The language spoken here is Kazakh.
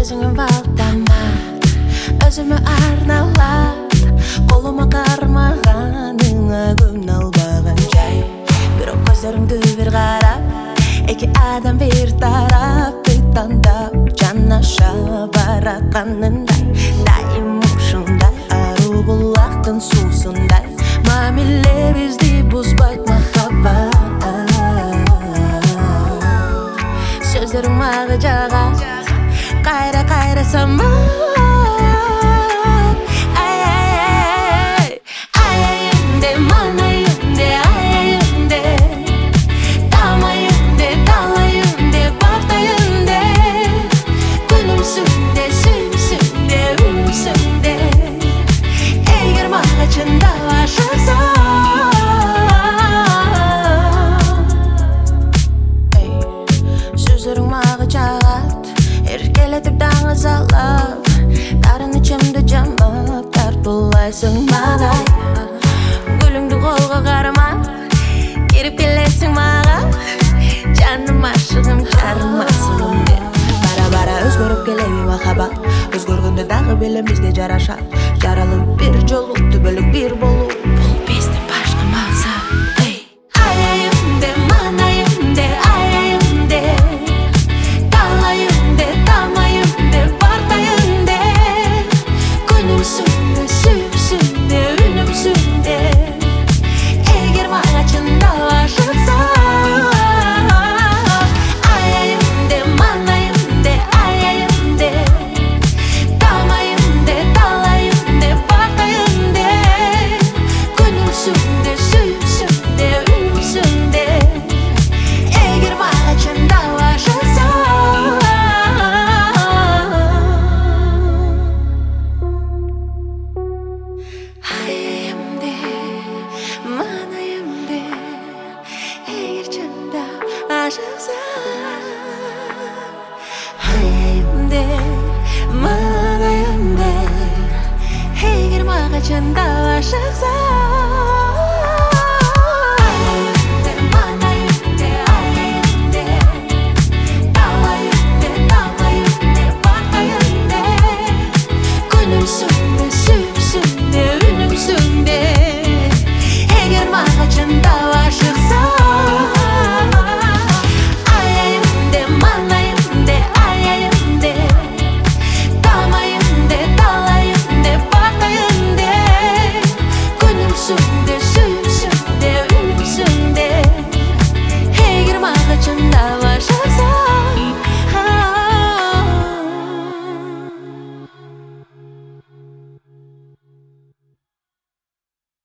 өзіңе бағдамат, өзіме арналат, қолыма қармағаныңа күн албаған жай. Бірақ көздеріңді бір қарап, екі адам бір тарап, таңдап жанаша баратқанындай, дайым ұшындай, ару бұлақтың сусындай, мамиле бізді бұзбайт махаббат. Сөздерің мағы жағат, қайра самат. Сөздерің мағы жағат, еркелетіп таңыз алып, дарын ішімді жамап, тартылайсың маған. Гүліңді қолға қарама, керіп келесің маған. Жаным ашығым, жарым асығым деп. Бара-бара өзгөріп келеуі махаббат, өзгөргенде дағы белем бізге жарашат. Жаралып бір жолу, түбілік бір болу, бұл біздің башқа мақсат. Hayalde, manayamde, eğer mağacında aşıksan. Dağlayımde, dağlayımde, bakayımde, gülüm sönde,